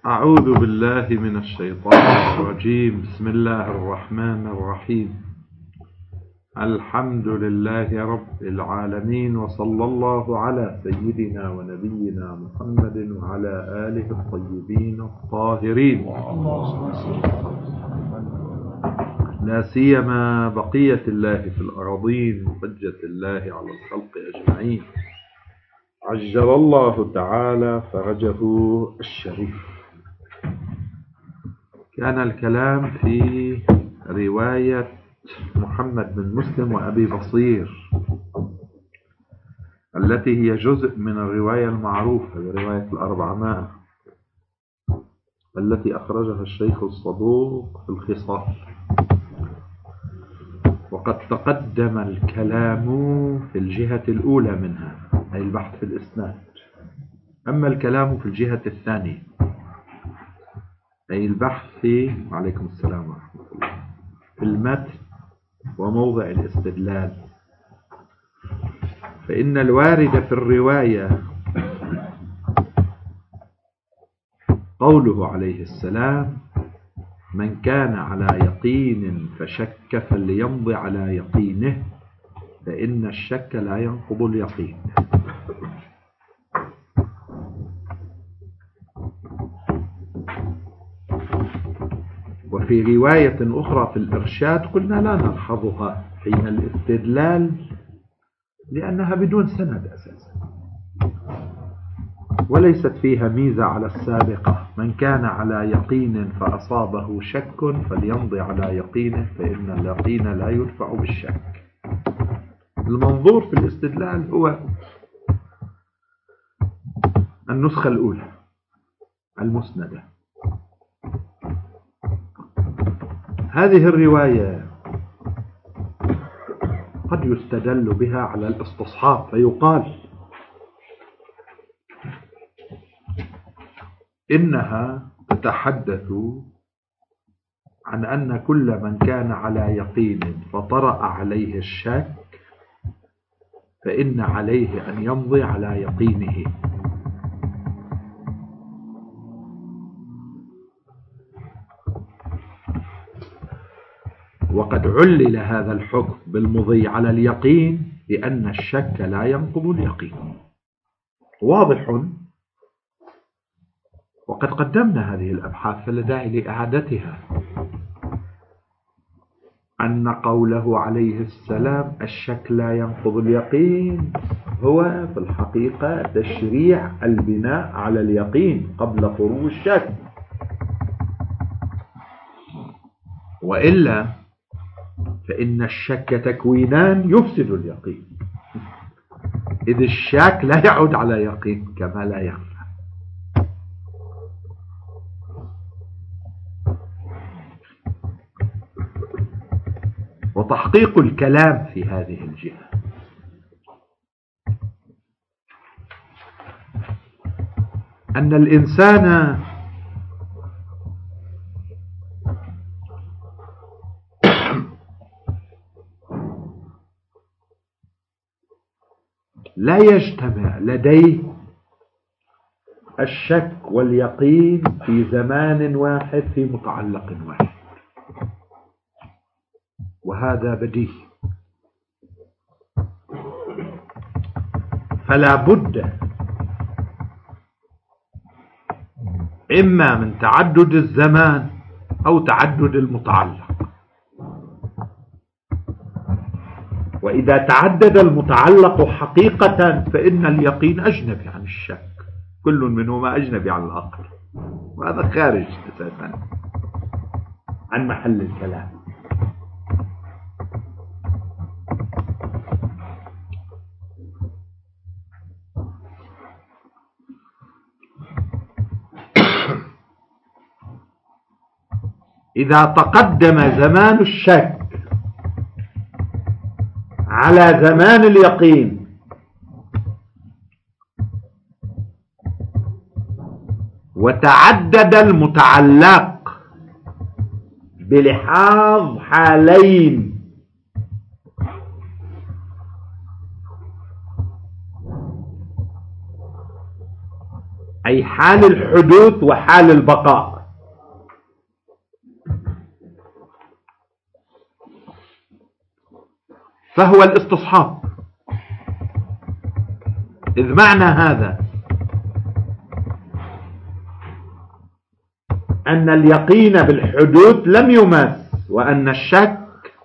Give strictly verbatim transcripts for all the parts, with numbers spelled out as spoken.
أعوذ بالله من الشيطان الرجيم. بسم الله الرحمن الرحيم. الحمد لله رب العالمين، وصلى الله على سيدنا ونبينا محمد وعلى آله الطيبين الطاهرين، لا سيما بقية الله في الأراضين وحجة الله على الخلق أجمعين، عجل الله تعالى فرجه الشريف. كان الكلام في رواية محمد بن مسلم وأبي بصير التي هي جزء من الرواية المعروفة برواية الأربعمائة التي أخرجها الشيخ الصدوق في الخصال. وقد تقدم الكلام في الجهة الأولى منها، أي البحث في الإسناد. أما الكلام في الجهة الثانية، أي البحث في وعليكم السلام ورحمة الله في المتن وموضع الاستدلال، فإن الوارد في الرواية قوله عليه السلام: من كان على يقين فشك فليمضي على يقينه فإن الشك لا ينقض اليقين. وفي رواية أخرى في الإرشاد قلنا لا نلحظها حين الاستدلال لأنها بدون سند أساسا، وليست فيها ميزة على السابقة: من كان على يقين فأصابه شك فليمضي على يقينه فإن اليقين لا يدفع بالشك. المنظور في الاستدلال هو النسخة الأولى المسندة. هذه الرواية قد يستدل بها على الاستصحاب، فيقال إنها تتحدث عن أن كل من كان على يقين فطرأ عليه الشك فإن عليه أن يمضي على يقينه. وقد علل هذا الحكم بالمضي على اليقين لأن الشك لا ينقض اليقين. واضح. وقد قدمنا هذه الأبحاث فلا داعي لإعادتها، أن قوله عليه السلام الشك لا ينقض اليقين هو في الحقيقة تشريع البناء على اليقين قبل خروج الشك، وإلا فإن الشك تكوينان يفسد اليقين، إذ الشك لا يعود على يقين كما لا يخفى. وتحقيق الكلام في هذه الجهة أن الإنسان لا يجتمع لديه الشك واليقين في زمان واحد في متعلق واحد، وهذا بديهي. فلا بد إما من تعدد الزمان أو تعدد المتعلق. وإذا تعدد المتعلق حقيقة فإن اليقين أجنبي عن الشك، كل منهما أجنبي عن الآخر، وهذا خارج أساسا عن محل الكلام. إذا تقدم زمان الشك على زمان اليقين وتعدد المتعلق بلحاظ حالين، أي حال الحدوث وحال البقاء. فهو الاستصحاب. إذ معنى هذا أن اليقين بالحدوث لم يماس، وأن الشك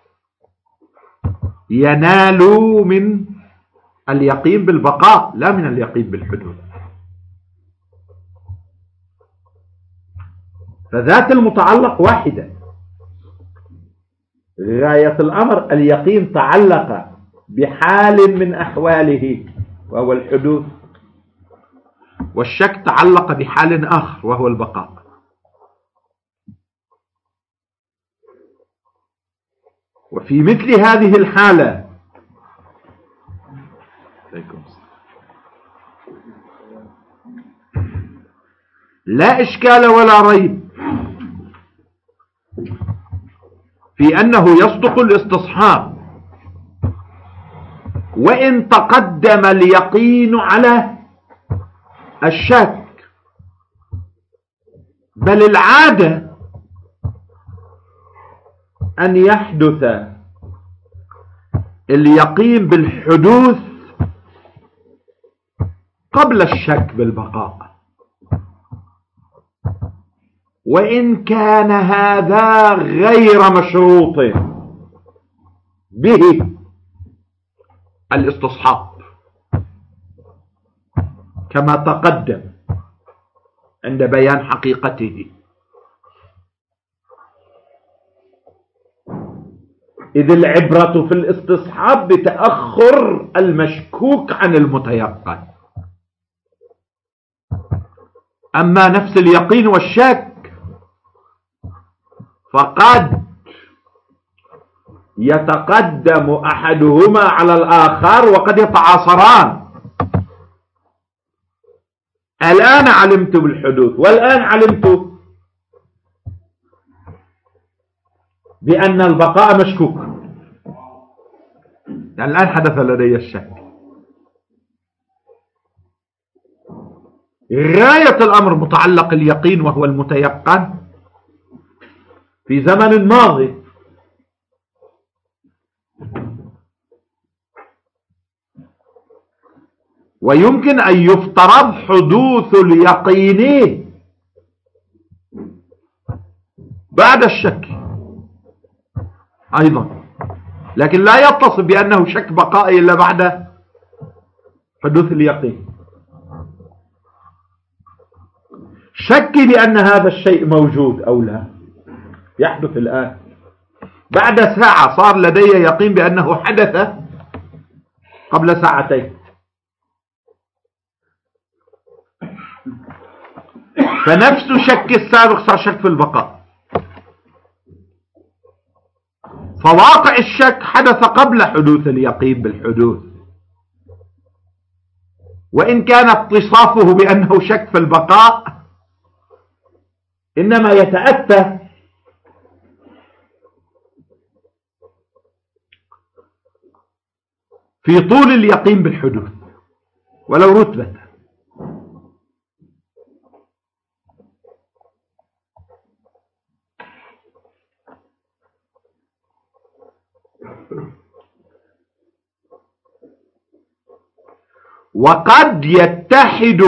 ينال من اليقين بالبقاء لا من اليقين بالحدوث. فذات المتعلق واحدة. غاية الأمر اليقين تعلق بحال من أحواله وهو الحدوث، والشك تعلق بحال آخر وهو البقاء. وفي مثل هذه الحالة لا إشكال ولا ريب في أنه يصدق الاستصحاب وإن تقدم اليقين على الشك. بل العادة أن يحدث اليقين بالحدوث قبل الشك بالبقاء، وإن كان هذا غير مشروط به الاستصحاب كما تقدم عند بيان حقيقته. إذ العبرة في الاستصحاب بتأخر المشكوك عن المتيقن. أما نفس اليقين والشك فقد يتقدم أحدهما على الآخر وقد يتعاصران. الآن علمت بالحدوث والآن علمت بأن البقاء مشكوك، يعني الآن حدث لدي الشك. غاية الأمر متعلق اليقين وهو المتيقن في زمن ماضي، ويمكن أن يفترض حدوث اليقين بعد الشك أيضا، لكن لا يتصف بأنه شك بقائي إلا بعد حدوث اليقين. شكي بأن هذا الشيء موجود أو لا يحدث الآن. بعد ساعة صار لدي يقين بأنه حدث قبل ساعتين. فنفس شك السابق صار شك في البقاء. فواقع الشك حدث قبل حدوث اليقين بالحدوث، وإن كان اتصافه بأنه شك في البقاء إنما يتأتى في طول اليقين بالحدوث ولو رتبة. وقد يتحد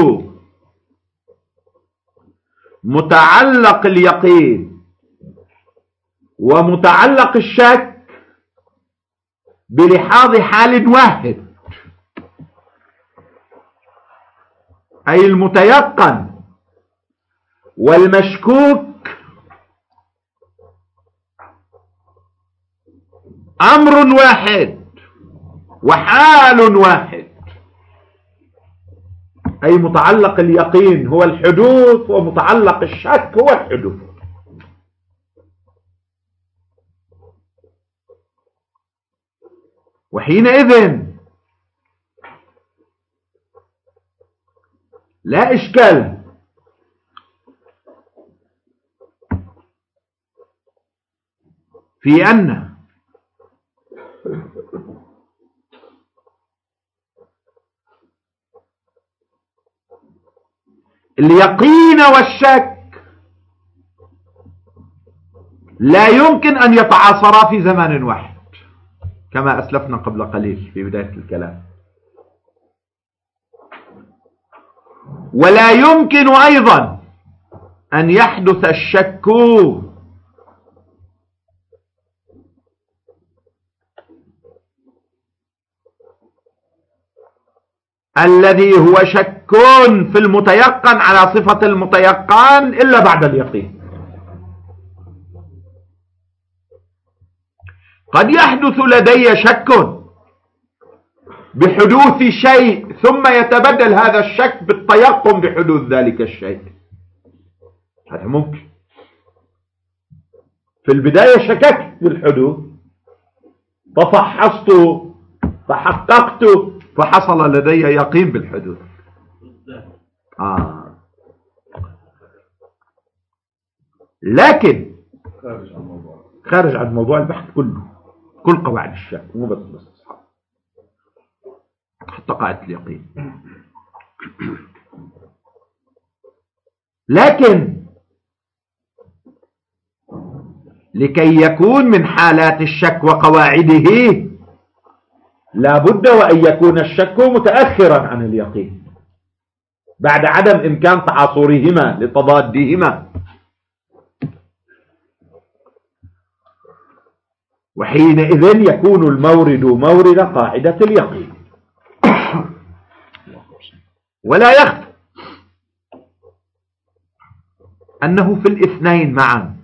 متعلق اليقين ومتعلق الشك بلحاظ حال واحد، أي المتيقن والمشكوك أمر واحد وحال واحد. أي متعلق اليقين هو الحدوث ومتعلق الشك هو الحدوث. وحينئذ لا إشكال في أن اليقين والشك لا يمكن أن يتعاصرا في زمان واحد كما أسلفنا قبل قليل في بداية الكلام، ولا يمكن أيضا أن يحدث الشك الذي هو شك في المتيقن على صفة المتيقن إلا بعد اليقين. قد يحدث لدي شك بحدوث شيء ثم يتبدل هذا الشك بالتيقن بحدوث ذلك الشيء، هذا ممكن. في البداية شككت بالحدوث ففحصت فحققت فحصل لدي يقين بالحدوث. آه. لكن خارج عن موضوع البحث كله، كل قواعد الشك مو بس الاستصحاب، حتى قاعدة اليقين. لكن لكي يكون من حالات الشك وقواعده لا بد وأن يكون الشك متأخرا عن اليقين بعد عدم إمكان تعاصرهما لتضادهما، وحينئذ يكون المورد مورد قاعدة اليقين. ولا يخفى أنه في الاثنين معا،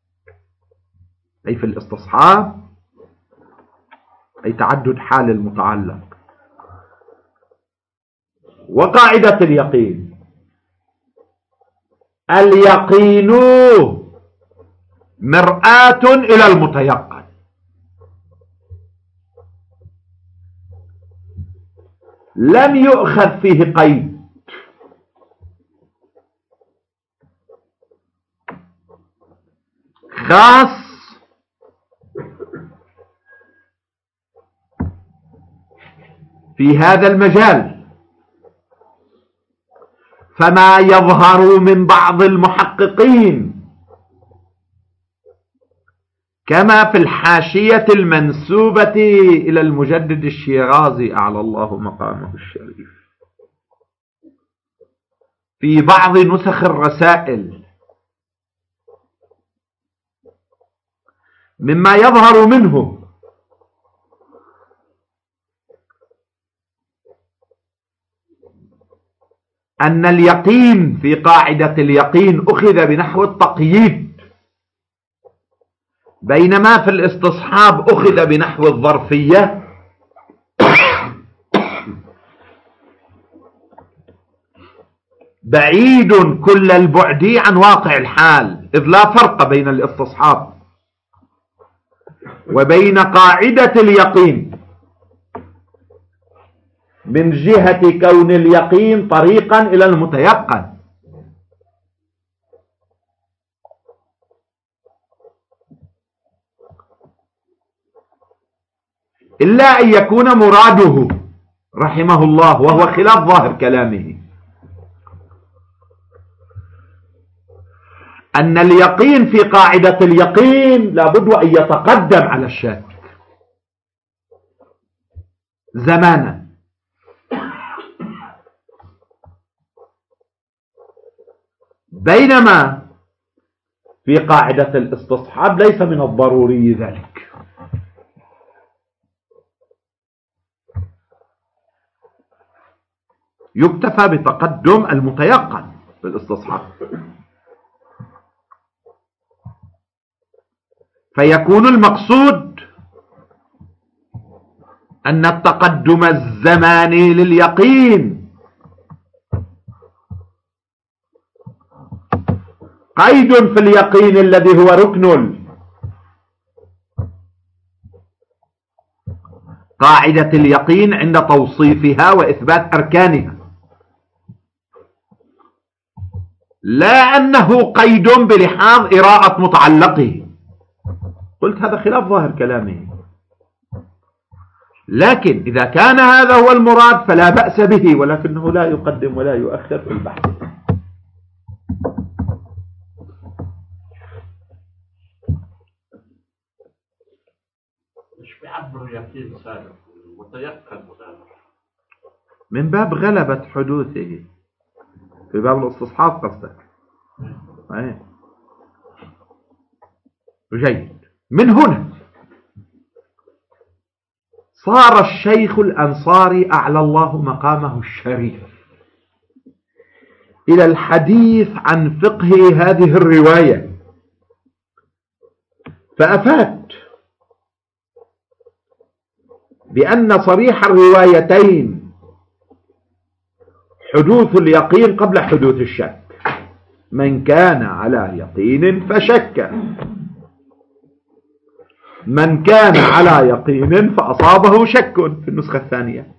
أي في الاستصحاب أي تعدد حال المتعلق وقاعدة اليقين، اليقين مرآة إلى المتيقن. لم يؤخذ فيه قيد، خاص في هذا المجال، فما يظهر من بعض المحققين كما في الحاشية المنسوبة إلى المجدد الشيرازي أعلى الله مقامه الشريف في بعض نسخ الرسائل، مما يظهر منه أن اليقين في قاعدة اليقين أخذ بنحو التقييد، بينما في الاستصحاب أخذ بنحو الظرفية. بعيد كل البعد عن واقع الحال، إذ لا فرق بين الاستصحاب وبين قاعدة اليقين من جهة كون اليقين طريقا إلى المتيقن، إلا أن يكون مراده رحمه الله، وهو خلاف ظاهر كلامه، أن اليقين في قاعدة اليقين لابد أن يتقدم على الشك زمانا، بينما في قاعدة الاستصحاب ليس من الضروري ذلك. يكتفى بتقدم المتيقن في الاستصحاب، فيكون المقصود أن التقدم الزماني لليقين قيد في اليقين الذي هو ركن قاعدة اليقين عند توصيفها وإثبات أركانها، لا أنه قيد بلحاظ إراءة متعلقه. قلت هذا خلاف ظاهر كلامه، لكن إذا كان هذا هو المراد فلا بأس به، ولكنه لا يقدم ولا يؤخر في البحث. يعبر يقين سابق متيقن من باب غلبة حدوثه، في باب الاستصحاب قصدك. ايه جيد. من هنا صار الشيخ الأنصاري أعلى الله مقامه الشريف إلى الحديث عن فقه هذه الرواية، فأفاد بأن صريح الروايتين حدوث اليقين قبل حدوث الشك، من كان على يقين فشك، من كان على يقين فأصابه شك في النسخة الثانية.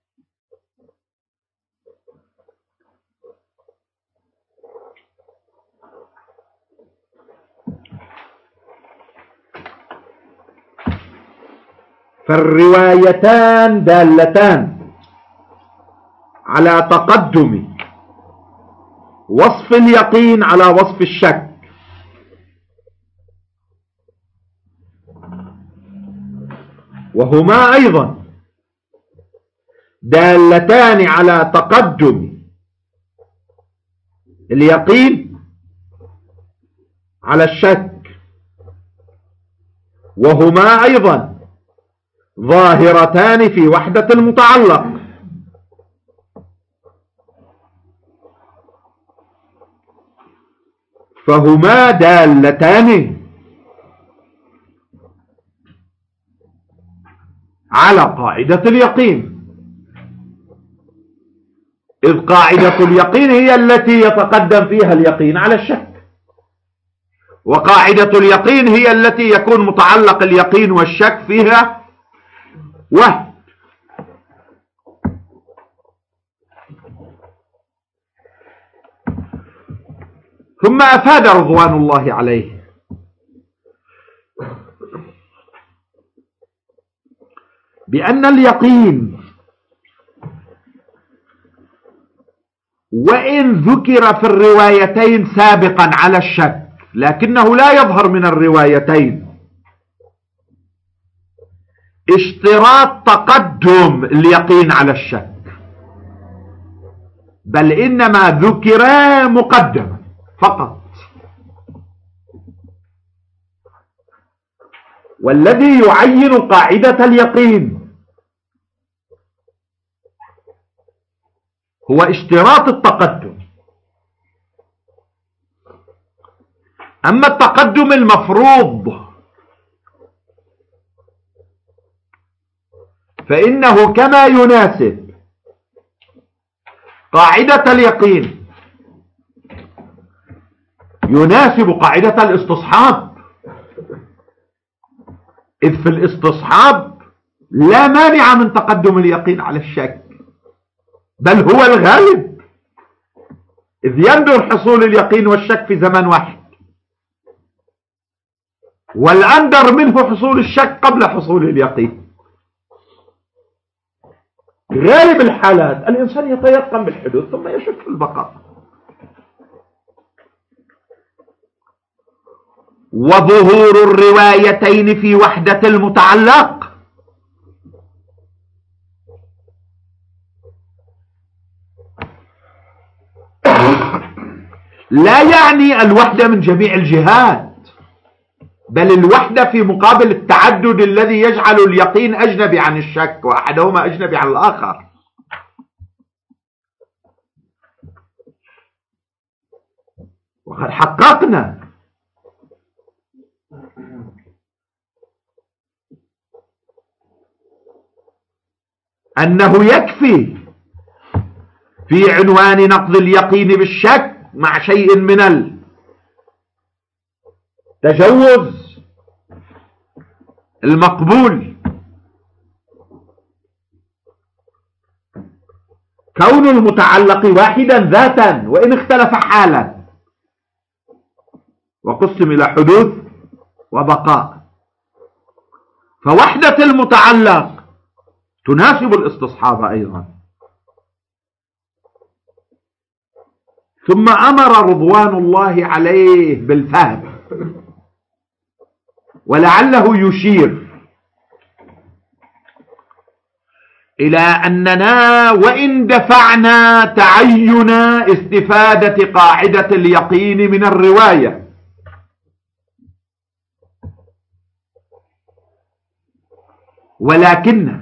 فالروايتان دالتان على تقدم وصف اليقين على وصف الشك، وهما أيضا دالتان على تقدم اليقين على الشك، وهما أيضا ظاهرتان في وحدة المتعلق. فهما دالتان على قاعدة اليقين، إذ قاعدة اليقين هي التي يتقدم فيها اليقين على الشك، وقاعدة اليقين هي التي يكون متعلق اليقين والشك فيها وهم. ثم أفاد رضوان الله عليه بأن اليقين وإن ذكر في الروايتين سابقا على الشك لكنه لا يظهر من الروايتين اشتراط تقدم اليقين على الشك، بل إنما ذكر مقدما فقط. والذي يعين قاعدة اليقين هو اشتراط التقدم. أما التقدم المفروض فإنه كما يناسب قاعدة اليقين يناسب قاعدة الاستصحاب، إذ في الاستصحاب لا مانع من تقدم اليقين على الشك، بل هو الغالب، إذ يندر حصول اليقين والشك في زمن واحد، والأندر منه حصول الشك قبل حصول اليقين. غالب الحالات الإنسان يتيقن بالحدوث ثم يشك في البقاء. وظهور الروايتين في وحدة المتعلق لا يعني الوحدة من جميع الجهات، بل الوحدة في مقابل التعدد الذي يجعل اليقين أجنبي عن الشك وأحدهما أجنبي عن الآخر. وقد حققنا أنه يكفي في عنوان نقض اليقين بالشك مع شيء من التجوز المقبول كون المتعلق واحدا ذاتا وإن اختلف حالا، وقسم إلى حدوث وبقاء. فوحدة المتعلق تناسب الاستصحاب أيضا. ثم أمر رضوان الله عليه بالفهم، ولعله يشير إلى أننا وإن دفعنا تعين استفادة قاعدة اليقين من الرواية، ولكن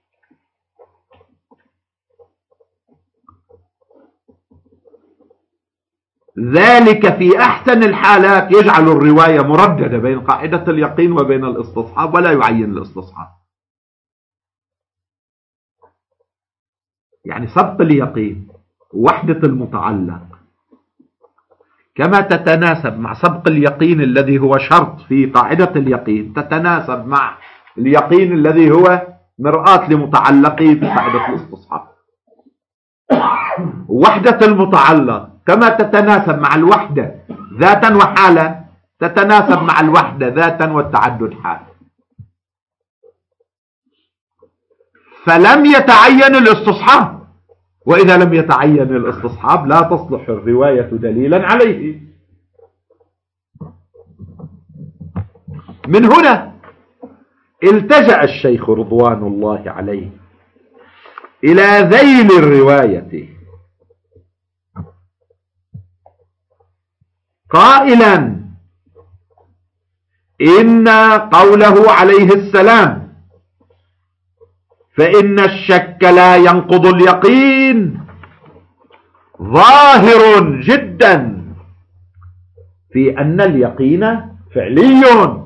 ذلك في أحسن الحالات يجعل الرواية مرددة بين قاعدة اليقين وبين الاستصحاب ولا يعين الاستصحاب. يعني سبق اليقين ووحدة المتعلق كما تتناسب مع سبق اليقين الذي هو شرط في قاعدة اليقين، تتناسب مع اليقين الذي هو مرآة لمتعلقه في قاعدة الاستصحاب. وحدة المتعلق كما تتناسب مع الوحدة ذاتا وحالا تتناسب مع الوحدة ذاتا والتعدد حالا. فلم يتعين الاستصحاب، وإذا لم يتعين الاستصحاب لا تصلح الرواية دليلا عليه. من هنا التجأ الشيخ رضوان الله عليه إلى ذيل الرواية قائلا إن قوله عليه السلام فإن الشك لا ينقض اليقين ظاهر جدا في أن اليقين فعلي،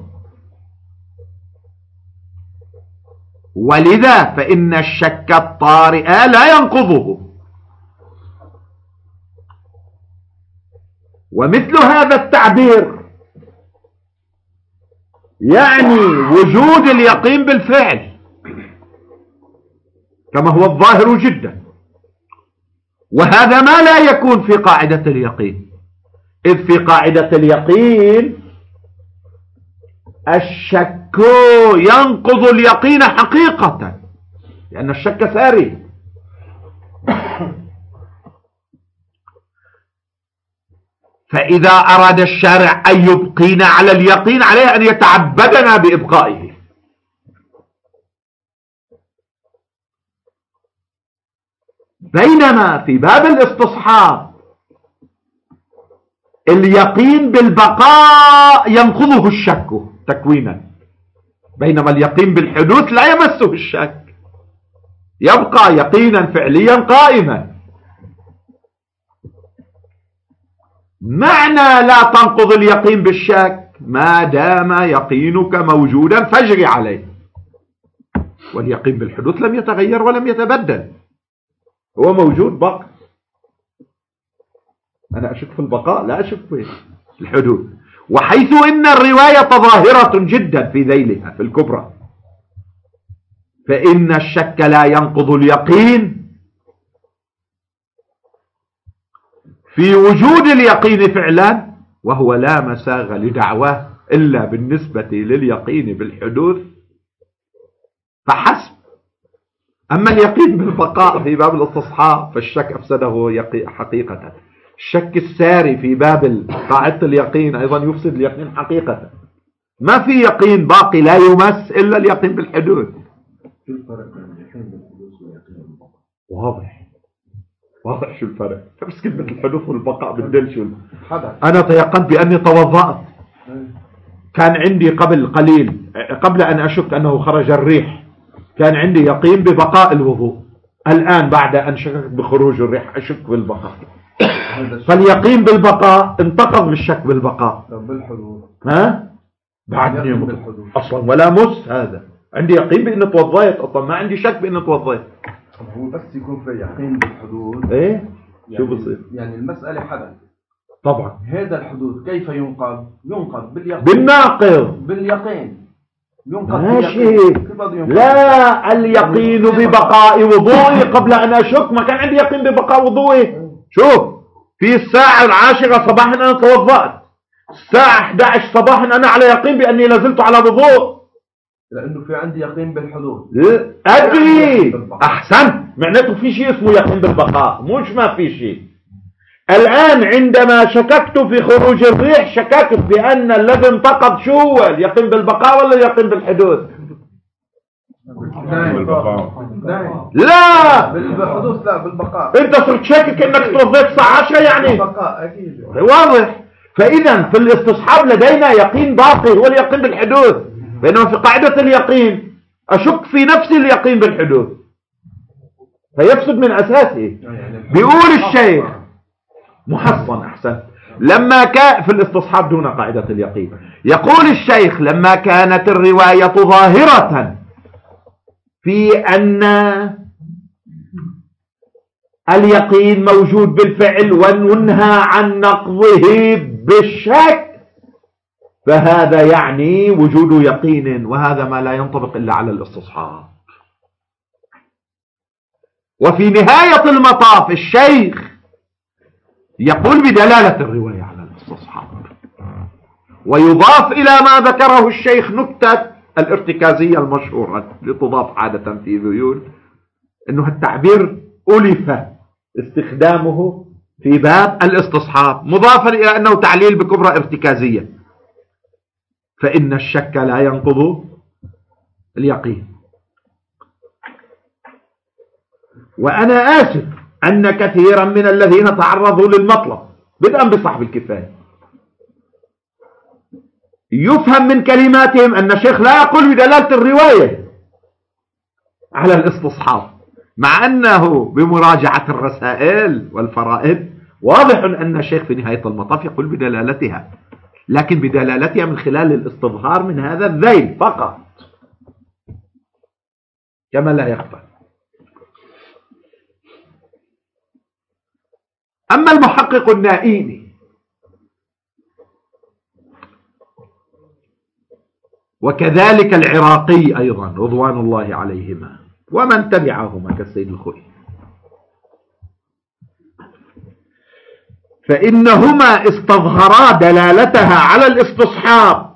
ولذا فإن الشك الطارئ لا ينقضه. ومثل هذا التعبير يعني وجود اليقين بالفعل كما هو الظاهر جدا، وهذا ما لا يكون في قاعدة اليقين، إذ في قاعدة اليقين الشك ينقض اليقين حقيقة لأن الشك ساري. فإذا أراد الشارع أن يبقينا على اليقين عليه أن يتعبدنا بإبقائه. بينما في باب الاستصحاب اليقين بالبقاء ينقضه الشك تكوينا، بينما اليقين بالحدوث لا يمسه الشك، يبقى يقينا فعليا قائما. معنى لا تنقض اليقين بالشك ما دام يقينك موجودا فاجري عليه، واليقين بالحدوث لم يتغير ولم يتبدل، هو موجود بقى. أنا أشك في البقاء لا أشك في الحدوث. وحيث إن الرواية ظاهرة جدا في ذيلها في الكبرى، فإن الشك لا ينقض اليقين في وجود اليقين فعلا، وهو لا مساغ لدعواه إلا بالنسبة لليقين بالحدوث فحسب. أما اليقين بالبقاء في باب الاستصحاب فالشك أفسده حقيقة. الشك الساري في باب قاعدة اليقين أيضا يفسد اليقين حقيقة. ما في يقين باقي لا يمس إلا اليقين بالحدوث. شو الفرق بين اليقين بالحدوث واليقين بالبقاء؟ واضح واضح شو الفرق. بس كلمة الحدوث والبقاء بالدل شو. أنا تيقنت بأني توضأت، كان عندي قبل قليل قبل أن أشك أنه خرج الريح كان عندي يقين ببقاء الوضوء، الآن بعد أن شككت بخروج الريح أشك بالبقاء. فاليقين بالبقاء انتقض بالشك بالبقاء. طب بالحدوث ها بعدني أصلا ولا مس، هذا عندي يقين بأني توضيت أصلا، ما عندي شك بأني توضيت. هو بس يكون في يقين بالحدوث ايه يعني شو بصير؟ يعني المسألة حدث طبعا هذا الحدوث كيف ينقض؟ ينقض باليقين بالناقض باليقين ينقض ماشي. باليقين. لا اليقين ببقاء وضوئي قبل أن أشك، ما كان عندي يقين ببقاء وضوئي. شوف في الساعة العاشرة صباحا أنا توضأت، الساعة إحدى عشر صباحا أنا على يقين بأني لازلت على وضوء، لأنه في عندي يقين بالحدوث. أدري أحسن، معناته في شيء اسمه يقين بالبقاء، مش ما في شيء. الآن عندما شككت في خروج الريح شككت بأن الذي انتقض شو هو اليقين بالبقاء ولا اليقين بالحدوث؟ بالبقاء. لا بالحدوث لا بالبقاء. انت صرت شاكك انك توظيف الساعة عشرة يعني بالبقاء اكيد واضح. فاذا في الاستصحاب لدينا يقين باقي هو اليقين بالحدوث، بينما في قاعدة اليقين اشك في نفسي اليقين بالحدوث فيفسد من اساسه. بيقول الشيخ محصن احسن لما كان في الاستصحاب دون قاعدة اليقين، يقول الشيخ لما كانت الرواية ظاهرة في أن اليقين موجود بالفعل وننهى عن نقضه بالشك، فهذا يعني وجود يقين، وهذا ما لا ينطبق إلا على الاستصحاب. وفي نهاية المطاف الشيخ يقول بدلالة الرواية على الاستصحاب، ويضاف إلى ما ذكره الشيخ نكتة الارتكازية المشهورة لتضاف عادة في ذيول، أنه التعبير ألف استخدامه في باب الاستصحاب مضافا إلى أنه تعليل بكبرى ارتكازية، فإن الشك لا ينقض اليقين. وأنا آسف أن كثيرا من الذين تعرضوا للمطلب بدءا بصاحب الكفاية يفهم من كلماتهم أن الشيخ لا يقول بدلالة الرواية على الاستصحاب، مع أنه بمراجعة الرسائل والفرائد واضح أن الشيخ في نهاية المطاف يقول بدلالتها، لكن بدلالتها من خلال الاستظهار من هذا الذيل فقط كما لا يخفى. أما المحقق النائيني وكذلك العراقي أيضا رضوان الله عليهما ومن تبعهما كالسيد الخوئي، فإنهما استظهرا دلالتها على الاستصحاب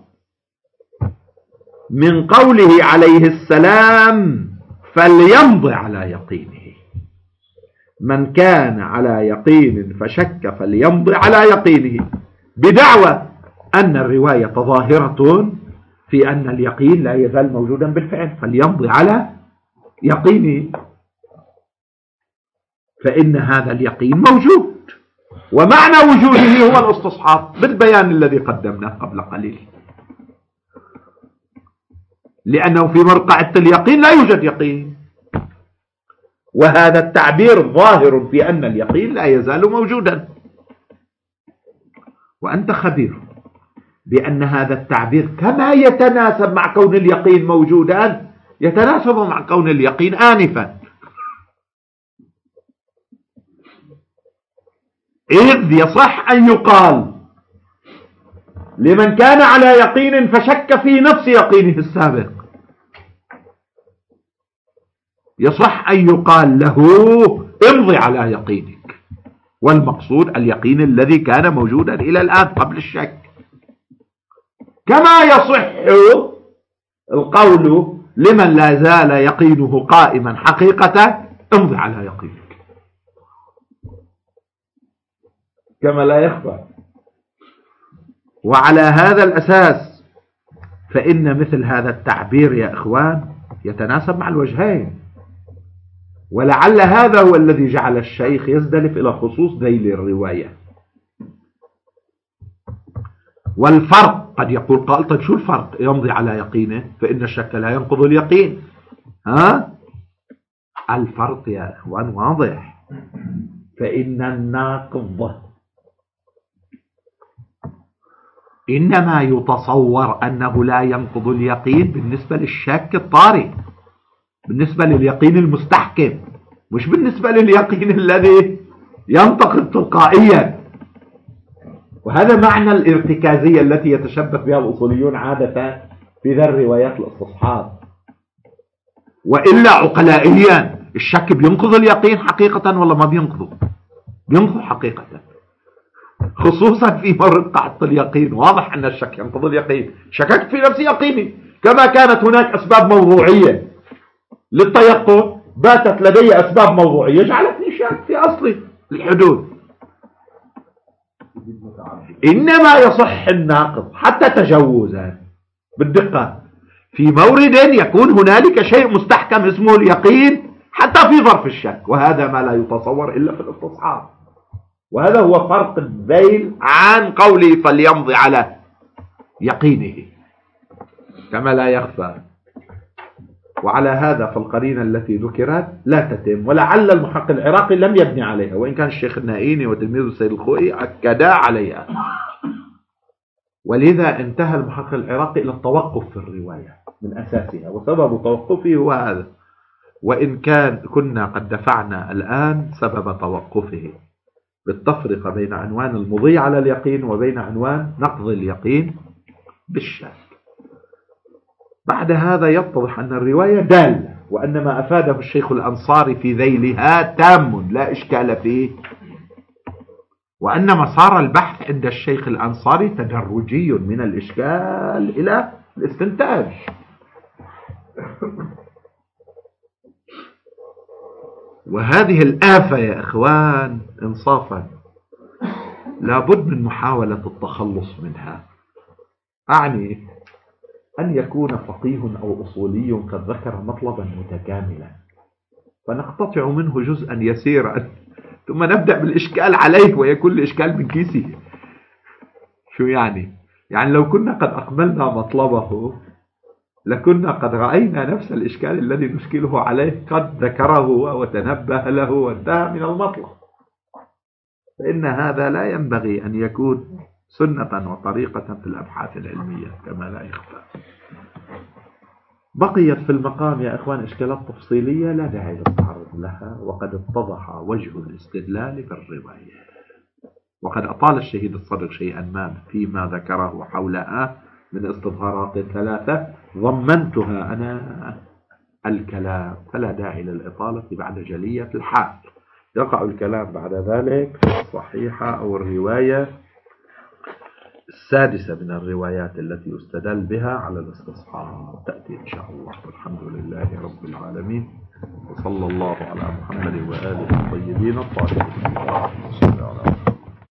من قوله عليه السلام فليمض على يقينه، من كان على يقين فشك فليمض على يقينه، بدعوى أن الرواية ظاهرة في أن اليقين لا يزال موجودا بالفعل، فليمضي على يقينه، فإن هذا اليقين موجود، ومعنى وجوده هو الاستصحاب بالبيان الذي قدمناه قبل قليل، لأنه في مرقعة اليقين لا يوجد يقين، وهذا التعبير ظاهر في أن اليقين لا يزال موجودا. وأنت خبير بأن هذا التعبير كما يتناسب مع كون اليقين موجودا يتناسب مع كون اليقين آنفا، إذ يصح أن يقال لمن كان على يقين فشك في نفس يقينه السابق، يصح أن يقال له امضي على يقينك، والمقصود اليقين الذي كان موجودا إلى الآن قبل الشك، كما يصح القول لمن لا زال يقينه قائما حقيقة امضي على يقينك، كما لا يخفى. وعلى هذا الأساس فإن مثل هذا التعبير يا إخوان يتناسب مع الوجهين، ولعل هذا هو الذي جعل الشيخ يزدلف إلى خصوص ذيل الرواية. والفرق قد يقول قال طيب شو الفرق يمضي على يقينه فإن الشك لا ينقض اليقين، ها الفرق يا إخوان واضح، فإن الناقض إنما يتصور أنه لا ينقض اليقين بالنسبة للشك الطارئ، بالنسبة لليقين المستحكم، مش بالنسبة لليقين الذي ينتقد تلقائيا. وهذا معنى الارتكازية التي يتشبث بها الأصوليون عادة في ذا الروايات الاستصحاب. وإلا عقلائيا الشك بينقض اليقين حقيقة ولا ما بينقضه؟ بينقض حقيقة، خصوصا في مرقعة اليقين. واضح أن الشك ينقض اليقين، شككت في نفسي يقيني، كما كانت هناك أسباب موضوعية للتيقن باتت لدي أسباب موضوعية جعلتني شاك في أصل الحدوث. إنما يصح الناقض حتى تجوزا بالدقة في مورد يكون هنالك شيء مستحكم مستحكم اسمه اليقين حتى في ظرف الشك، وهذا ما لا يتصور إلا في الاستصحاب. وهذا هو فرق الذيل عن قوله فليمضي على يقينه كما لا يخفى. وعلى هذا فالقرينة التي ذكرت لا تتم، ولعل المحقق العراقي لم يبني عليها، وإن كان الشيخ النائيني وتلميذه السيد الخوئي أكدا عليها. ولذا انتهى المحقق العراقي إلى التوقف في الرواية من أساسها، وسبب توقفه هو هذا، وإن كان كنا قد دفعنا الآن سبب توقفه بالتفرقة بين عنوان المضي على اليقين وبين عنوان نقض اليقين بالشك. بعد هذا يتضح أن الرواية دالة، وأن ما أفاده الشيخ الأنصاري في ذيلها تام لا إشكال فيه، وأن مسار البحث عند الشيخ الأنصاري تدرجي من الإشكال إلى الاستنتاج. وهذه الآفة يا إخوان إنصافا لابد من محاولة التخلص منها. أعني أن يكون فقيه أو أصولي قد ذكر مطلبا متكاملا فنقتطع منه جزءا يسيرا ثم نبدأ بالإشكال عليه ويكون الإشكال من كيسه. شو يعني؟ يعني لو كنا قد أقبلنا مطلبه لكنا قد رأينا نفس الإشكال الذي نشكله عليه قد ذكره وتنبه له وانتهى من المطلب. فإن هذا لا ينبغي أن يكون سنة وطريقة في الأبحاث العلمية كما لا يخفى. بقيت في المقام يا إخوان إشكالات تفصيلية لا داعي للتعرض لها، وقد اتضح وجه الاستدلال بالرواية. وقد أطال الشهيد الصدر شيئا ما فيما ذكره حولها من استظهارات ثلاثة ضمنتها أنا الكلام، فلا داعي للإطالة بعد جلية الحال. يقع الكلام بعد ذلك في الصحيحة أو الرواية السادسة من الروايات التي يستدل بها على الاستصحاب تأتي إن شاء الله. والحمد لله رب العالمين، وصلى الله على محمد وآله الطيبين الطاهرين.